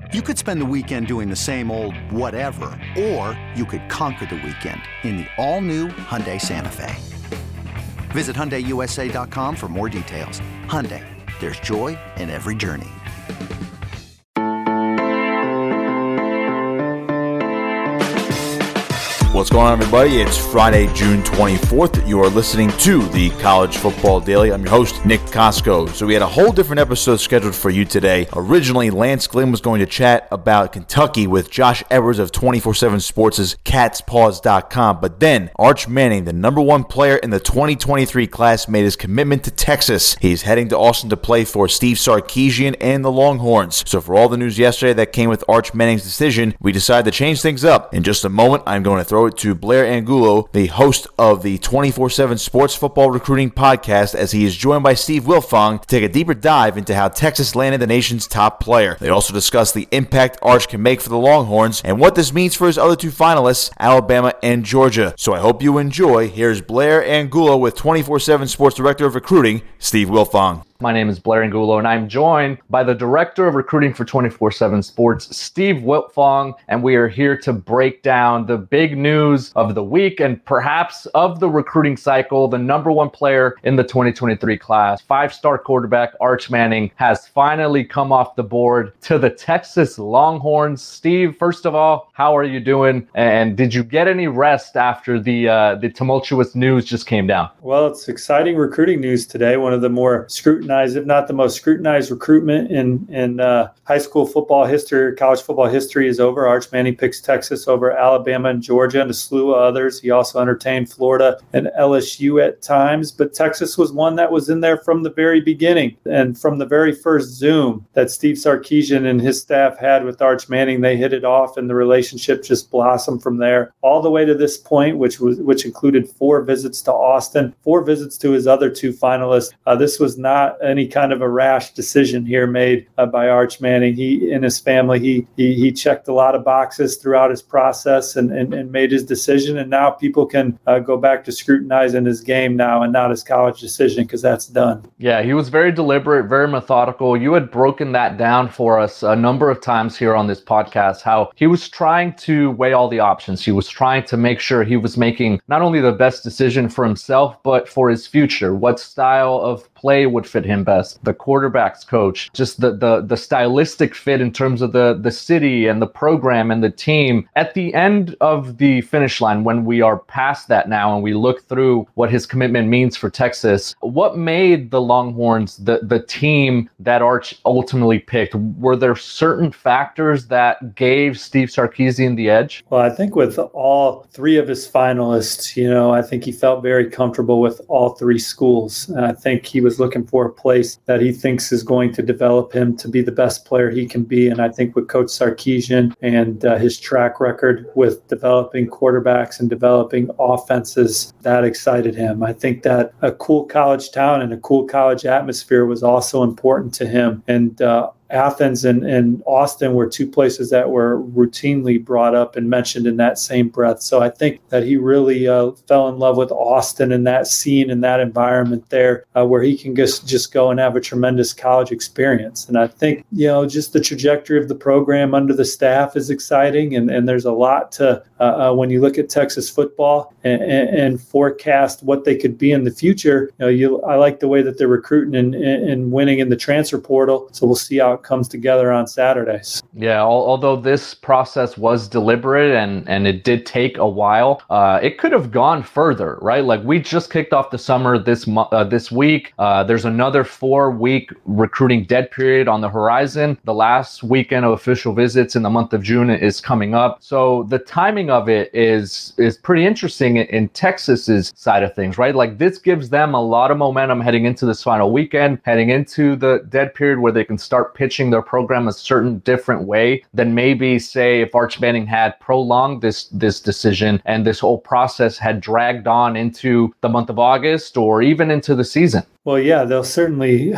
You could spend the weekend doing the same old whatever, or you could conquer the weekend in the all-new Hyundai Santa Fe. Visit HyundaiUSA.com for more details. Hyundai, there's joy in every journey. What's going on, everybody? It's Friday, June 24th. You are listening to the College Football Daily. I'm your host, Nick Costco. So we had a whole different episode scheduled for you today. Originally, Lance Glynn was going to chat about Kentucky with Josh Edwards of 247 Sports' CatsPaws.com. But then, Arch Manning, the number one player in the 2023 class, made his commitment to Texas. He's heading to Austin to play for Steve Sarkisian and the Longhorns. So for all the news yesterday that came with Arch Manning's decision, we decided to change things up. In just a moment, I'm going to throw it to Blair Angulo, the host of the 247 Sports Football Recruiting Podcast, as he is joined by Steve Wilfong to take a deeper dive into how Texas landed the nation's top player. They also discuss the impact Arch can make for the Longhorns and what this means for his other two finalists, Alabama and Georgia. So I hope you enjoy. Here's Blair Angulo with 247 Sports Director of Recruiting, Steve Wilfong. My name is Blair Angulo, and I'm joined by the Director of Recruiting for 247 Sports, Steve Wilfong, and we are here to break down the big news of the week and perhaps of the recruiting cycle. The number one player in the 2023 class, five-star quarterback Arch Manning, has finally come off the board to the Texas Longhorns. Steve, first of all, how are you doing? And did you get any rest after the tumultuous news just came down? Well, it's exciting recruiting news today. One of the more scrutinized, if not the most scrutinized recruitment in high school football history, college football history is over. Arch Manning picks Texas over Alabama and Georgia and a slew of others. He also entertained Florida and LSU at times, but Texas was one that was in there from the very beginning. And from the very first Zoom that Steve Sarkisian and his staff had with Arch Manning, they hit it off and the relationship just blossomed from there all the way to this point, which included 4 visits to Austin, 4 visits to his other 2 finalists. This was not any kind of a rash decision here made by Arch Manning. He and his family, he checked a lot of boxes throughout his process and made his decision. And now people can go back to scrutinizing his game now and not his college decision, because that's done. Yeah, he was very deliberate, very methodical. You had broken that down for us a number of times here on this podcast, how he was trying to weigh all the options. He was trying to make sure he was making not only the best decision for himself, but for his future. What style of play would fit him best, the quarterback's coach, just the stylistic fit in terms of the city and the program and the team. At the end of the finish line, when we are past that now and we look through what his commitment means for Texas, what made the Longhorns the team that Arch ultimately picked? Were there certain factors that gave Steve Sarkisian the edge? Well, I think with all 3 of his finalists, I think he felt very comfortable with all 3 schools. And I think he was looking for a place that he thinks is going to develop him to be the best player he can be. And I think with Coach Sarkisian and his track record with developing quarterbacks and developing offenses, that excited him. I think that a cool college town and a cool college atmosphere was also important to him. And Athens and Austin were 2 places that were routinely brought up and mentioned in that same breath. So I think that he really fell in love with Austin and that scene and that environment there where he can just go and have a tremendous college experience. And I think, just the trajectory of the program under the staff is exciting. And there's a lot to, when you look at Texas football and forecast what they could be in the future, I like the way that they're recruiting and winning in the transfer portal. So we'll see how it comes together on Saturdays. Yeah, although this process was deliberate and it did take a while, it could have gone further, right? Like, we just kicked off the summer this week. There's another 4-week recruiting dead period on the horizon. The last weekend of official visits in the month of June is coming up. So the timing of it is pretty interesting in Texas's side of things, right? Like, this gives them a lot of momentum heading into this final weekend, heading into the dead period where they can start pitching their program a certain different way than maybe, say, if Arch Manning had prolonged this decision and this whole process had dragged on into the month of August or even into the season. Well, yeah, they'll certainly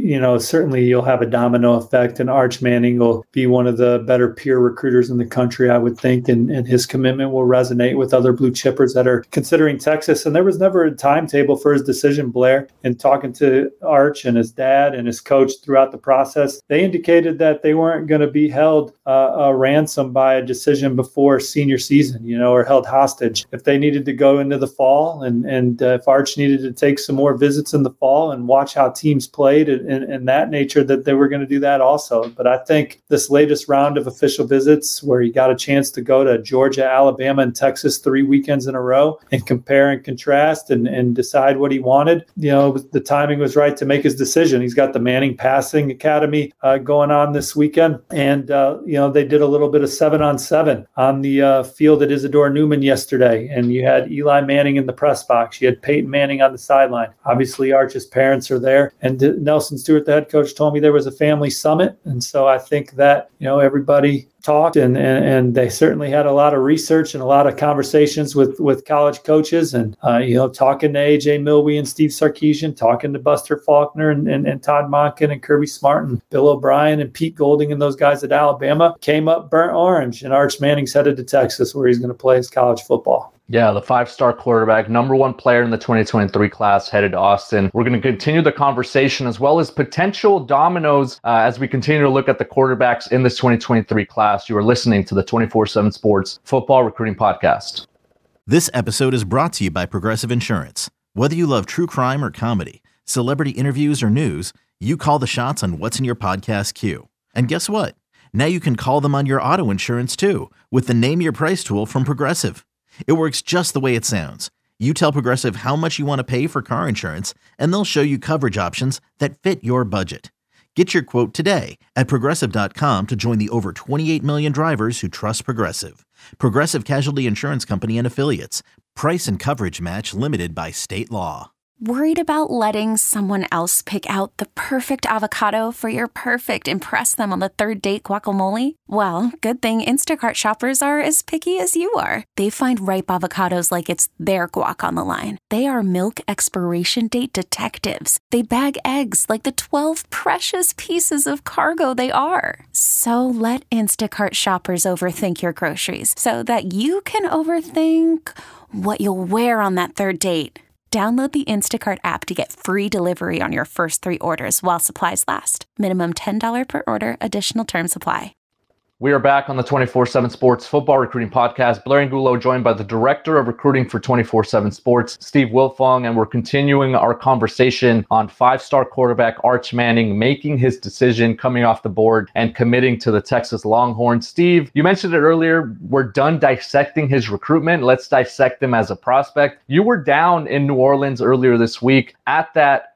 you'll have a domino effect, and Arch Manning will be one of the better peer recruiters in the country, I would think, and his commitment will resonate with other blue chippers that are considering Texas. And there was never a timetable for his decision, Blair. And talking to Arch and his dad and his coach throughout the process, they indicated that they weren't going to be held a ransom by a decision before senior season, or held hostage. If they needed to go into the fall and if Arch needed to take some more visits in the fall and watch how teams played and that nature, that they were going to do that also. But I think this latest round of official visits where he got a chance to go to Georgia, Alabama, and Texas 3 weekends in a row and compare and contrast and decide what he wanted, the timing was right to make his decision. He's got the Manning Passing Academy going on this weekend. And, they did a little bit of 7-on-7 on the field at Isidore Newman yesterday. And you had Eli Manning in the press box. You had Peyton Manning on the sideline. Obviously, Arch's parents are there. And Nelson Stewart, the head coach, told me there was a family summit. And so I think that, everybody talked and they certainly had a lot of research and a lot of conversations with college coaches and, talking to AJ Milwee and Steve Sarkisian, talking to Buster Faulkner and Todd Monken and Kirby Smart and Bill O'Brien and Pete Golding and those guys at Alabama came up burnt orange, and Arch Manning's headed to Texas where he's going to play his college football. Yeah, the 5-star quarterback, number 1 player in the 2023 class, headed to Austin. We're going to continue the conversation as well as potential dominoes as we continue to look at the quarterbacks in this 2023 class. You are listening to the 24/7 Sports Football Recruiting Podcast. This episode is brought to you by Progressive Insurance. Whether you love true crime or comedy, celebrity interviews or news, you call the shots on what's in your podcast queue. And guess what? Now you can call them on your auto insurance too with the Name Your Price tool from Progressive. It works just the way it sounds. You tell Progressive how much you want to pay for car insurance, and they'll show you coverage options that fit your budget. Get your quote today at Progressive.com to join the over 28 million drivers who trust Progressive. Progressive Casualty Insurance Company and Affiliates. Price and coverage match limited by state law. Worried about letting someone else pick out the perfect avocado for your perfect impress them on the third date guacamole? Well, good thing Instacart shoppers are as picky as you are. They find ripe avocados like it's their guac on the line. They are milk expiration date detectives. They bag eggs like the 12 precious pieces of cargo they are. So let Instacart shoppers overthink your groceries so that you can overthink what you'll wear on that third date. Download the Instacart app to get free delivery on your first 3 orders while supplies last. Minimum $10 per order. Additional terms apply. We are back on the 24/7 Sports Football Recruiting Podcast. Blair Angulo joined by the Director of Recruiting for 24/7 Sports, Steve Wiltfong, and we're continuing our conversation on 5-star quarterback Arch Manning making his decision, coming off the board, and committing to the Texas Longhorns. Steve, you mentioned it earlier, we're done dissecting his recruitment. Let's dissect him as a prospect. You were down in New Orleans earlier this week at that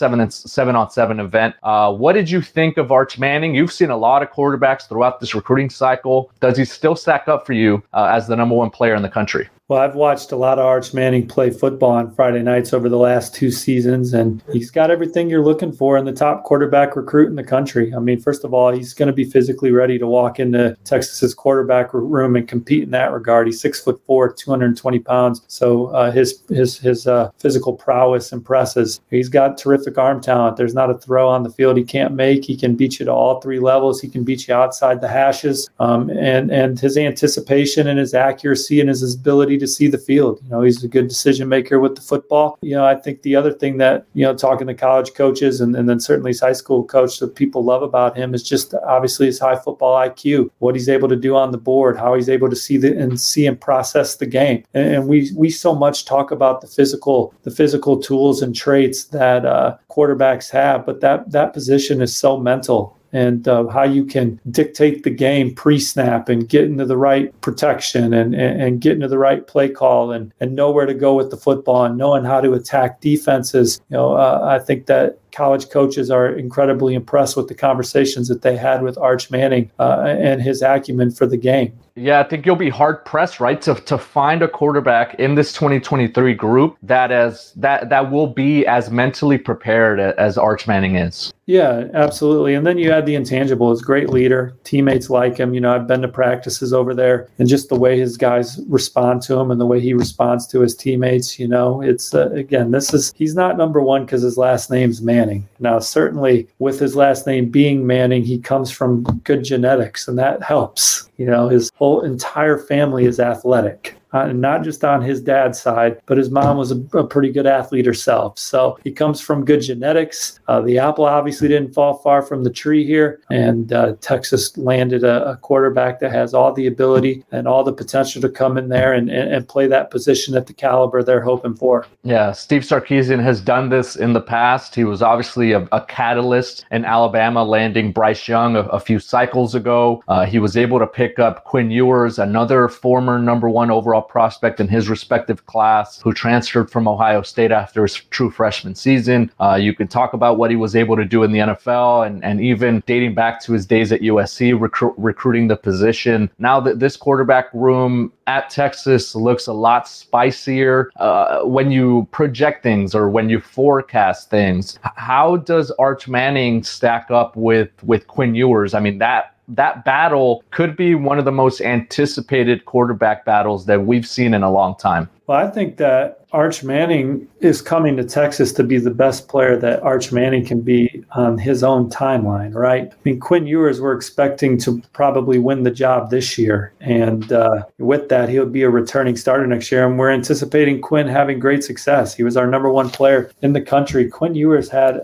7-on-7 event. What did you think of Arch Manning? You've seen a lot of quarterbacks throughout this recruiting cycle. Does he still stack up for you as the number 1 player in the country? Well, I've watched a lot of Arch Manning play football on Friday nights over the last 2 seasons, and he's got everything you're looking for in the top quarterback recruit in the country. I mean, first of all, he's going to be physically ready to walk into Texas's quarterback room and compete in that regard. He's 6'4", 220 pounds, so his physical prowess impresses. He's got terrific arm talent. There's not a throw on the field he can't make. He can beat you to all 3 levels. He can beat you outside the hashes, and his anticipation and his accuracy and his ability to see the field. He's a good decision maker with the football. I think the other thing that, talking to college coaches and then certainly his high school coach that people love about him is just obviously his high football IQ, what he's able to do on the board, how he's able to see and process the game. And we so much talk about the physical tools and traits that quarterbacks have, but that position is so mental. And how you can dictate the game pre-snap and get into the right protection and get into the right play call and know where to go with the football and knowing how to attack defenses. I think that college coaches are incredibly impressed with the conversations that they had with Arch Manning and his acumen for the game. Yeah, I think you'll be hard pressed, right, to find a quarterback in this 2023 group that will be as mentally prepared as Arch Manning is. Yeah, absolutely. And then you add the intangibles, great leader, teammates like him. I've been to practices over there, and just the way his guys respond to him and the way he responds to his teammates, it's again, he's not number one because his last name's Manning. Now, certainly with his last name being Manning, he comes from good genetics, and that helps. His whole entire family is athletic. Not just on his dad's side, but his mom was a pretty good athlete herself. So he comes from good genetics. The apple obviously didn't fall far from the tree here. And Texas landed a quarterback that has all the ability and all the potential to come in there and play that position at the caliber they're hoping for. Yeah, Steve Sarkisian has done this in the past. He was obviously a catalyst in Alabama, landing Bryce Young a few cycles ago. He was able to pick up Quinn Ewers, another former number one overall prospect in his respective class, who transferred from Ohio State after his true freshman season. You could talk about what he was able to do in the NFL and even dating back to his days at USC, recruiting the position. Now that this quarterback room at Texas looks a lot spicier when you project things or when you forecast things. How does Arch Manning stack up with Quinn Ewers? I mean, that battle could be one of the most anticipated quarterback battles that we've seen in a long time. Well, I think that Arch Manning is coming to Texas to be the best player that Arch Manning can be on his own timeline, right? I mean, Quinn Ewers, we're expecting to probably win the job this year. And with that, he'll be a returning starter next year. And we're anticipating Quinn having great success. He was our number one player in the country. Quinn Ewers had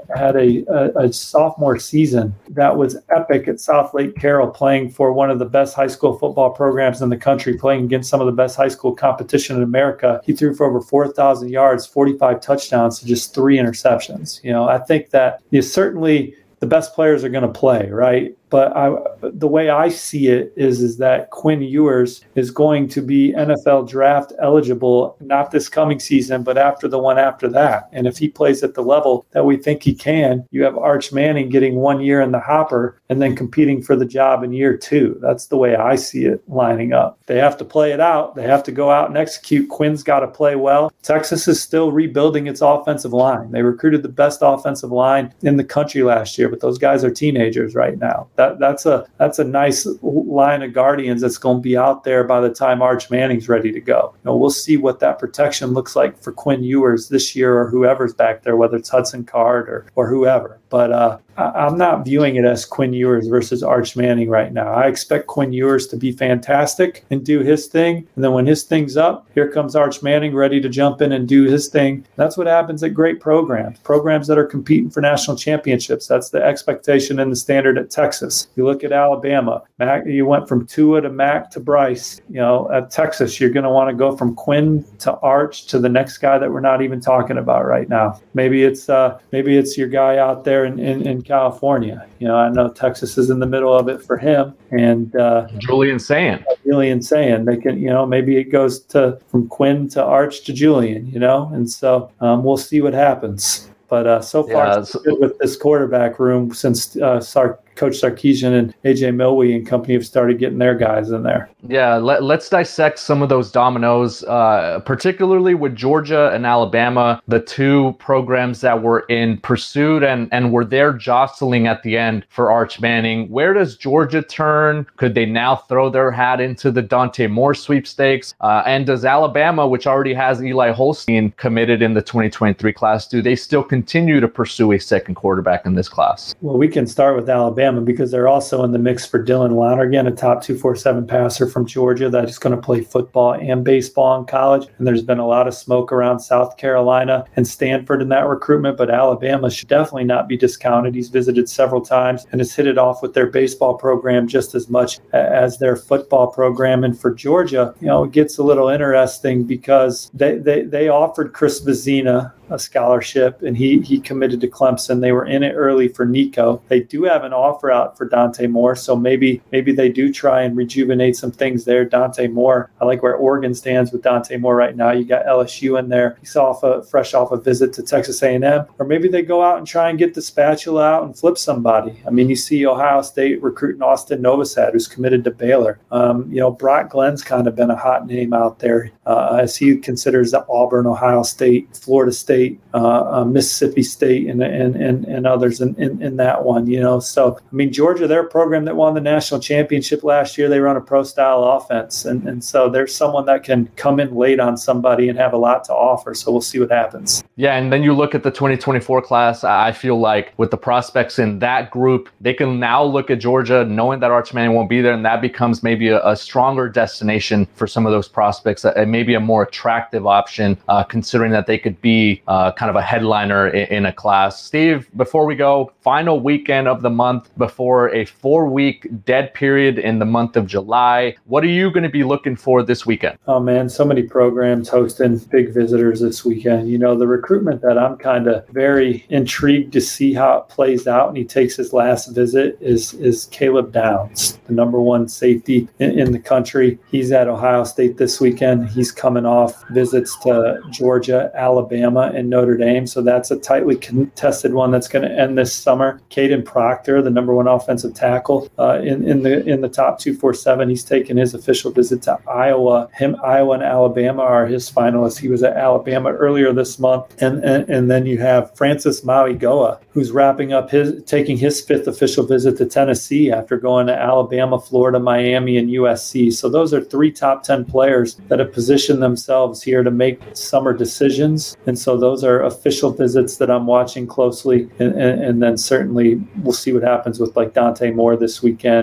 a sophomore season that was epic at South Lake Carroll, playing for one of the best high school football programs in the country, playing against some of the best high school competition in America. He threw for over 4,000 yards, 45 touchdowns to just 3 interceptions. I think that certainly the best players are going to play, right? But the way I see it is that Quinn Ewers is going to be NFL draft eligible, not this coming season, but after the one after that. And if he plays at the level that we think he can, you have Arch Manning getting 1 year in the hopper and then competing for the job in year 2. That's the way I see it lining up. They have to play it out. They have to go out and execute. Quinn's got to play well. Texas is still rebuilding its offensive line. They recruited the best offensive line in the country last year, but those guys are teenagers right now. That's a nice line of guardians that's going to be out there by the time Arch Manning's ready to go. We'll see what that protection looks like for Quinn Ewers this year or whoever's back there, whether it's Hudson Card or whoever. But I'm not viewing it as Quinn Ewers versus Arch Manning right now. I expect Quinn Ewers to be fantastic and do his thing. And then when his thing's up, here comes Arch Manning ready to jump in and do his thing. That's what happens at great programs that are competing for national championships. That's the expectation and the standard at Texas. You look at Alabama, you went from Tua to Mac to Bryce. At Texas, you're going to want to go from Quinn to Arch to the next guy that we're not even talking about right now. Maybe it's your guy out there in California. I know Texas is in the middle of it for him. And Julian Sayin. They can, maybe it goes from Quinn to Arch to Julian, and so we'll see what happens. But so far, it's good with this quarterback room since Coach Sarkisian and A.J. Milwee and company have started getting their guys in there. Yeah, let's dissect some of those dominoes, particularly with Georgia and Alabama, the two programs that were in pursuit and were there jostling at the end for Arch Manning. Where does Georgia turn? Could they now throw their hat into the Dante Moore sweepstakes? And does Alabama, which already has Eli Holstein committed in the 2023 class, do they still continue to pursue a second quarterback in this class? Well, we can start with Alabama because they're also in the mix for Dylan Lonergan, a top 247 passer from Georgia that is going to play football and baseball in college. And there's been a lot of smoke around South Carolina and Stanford in that recruitment, but Alabama should definitely not be discounted. He's visited several times and has hit it off with their baseball program just as much as their football program. And for Georgia, it gets a little interesting because they offered Chris Vezina, a scholarship, and he committed to Clemson. They were in it early for Nico. They do have an offer out for Dante Moore, so maybe they do try and rejuvenate some things there. Dante Moore, I like where Oregon stands with Dante Moore right now. You got LSU in there. He's fresh off a visit to Texas A&M, or maybe they go out and try and get the spatula out and flip somebody. I mean, you see Ohio State recruiting Austin Novosad, who's committed to Baylor. Brock Glenn's kind of been a hot name out there as he considers the Auburn, Ohio State, Florida State, Mississippi State, and others in that one. So I mean, Georgia, they're a program that won the national championship last year. They run a pro-style offense, and so there's someone that can come in late on somebody and have a lot to offer. So we'll see what happens. Yeah, and then you look at the 2024 class. I feel like with the prospects in that group, they can now look at Georgia knowing that Arch Manning won't be there, and that becomes maybe a stronger destination for some of those prospects, and maybe a more attractive option, considering that they could be kind of a headliner in a class. Steve, before we go, final weekend of the month before a 4-week dead period in the month of July. What are you going to be looking for this weekend? Oh, man, so many programs hosting big visitors this weekend. The recruitment that I'm kind of very intrigued to see how it plays out, and he takes his last visit, is Caleb Downs, the number one safety in the country. He's at Ohio State this weekend. He's coming off visits to Georgia, Alabama, and Notre Dame. So that's a tightly contested one that's going to end this summer. Caden Proctor, the number one offensive tackle in the top 247. He's taken his official visit to Iowa. Iowa and Alabama are his finalists. He was at Alabama earlier this month. And then you have Francis Mauigoa, who's wrapping up taking his 5th official visit to Tennessee after going to Alabama, Florida, Miami, and USC. So those are 3 top 10 players that have positioned themselves here to make summer decisions. And so those are official visits that I'm watching closely. And then certainly we'll see what happens with like Dante Moore this weekend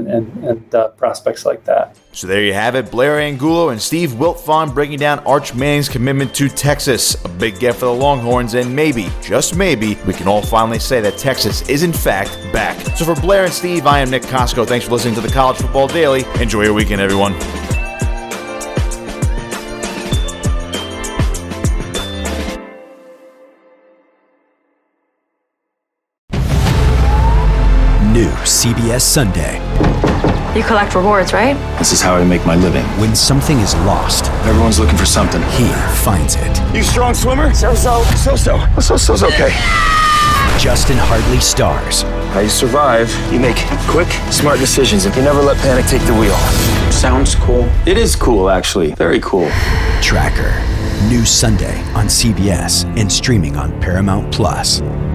and prospects like that. So there you have it, Blair Angulo and Steve Wiltfong breaking down Arch Manning's commitment to Texas. A big get for the Longhorns, and maybe, just maybe, we can all finally say that Texas is in fact back. So for Blair and Steve, I am Nick Costco. Thanks for listening to the College Football Daily. Enjoy your weekend, everyone. New CBS Sunday. You collect rewards, right? This is how I make my living. When something is lost, everyone's looking for something. He finds it. You strong swimmer? So-so. So-so's okay. Justin Hartley stars. How you survive, you make quick, smart decisions, and you never let panic take the wheel. Sounds cool. It is cool, actually. Very cool. Tracker. New Sunday on CBS and streaming on Paramount+.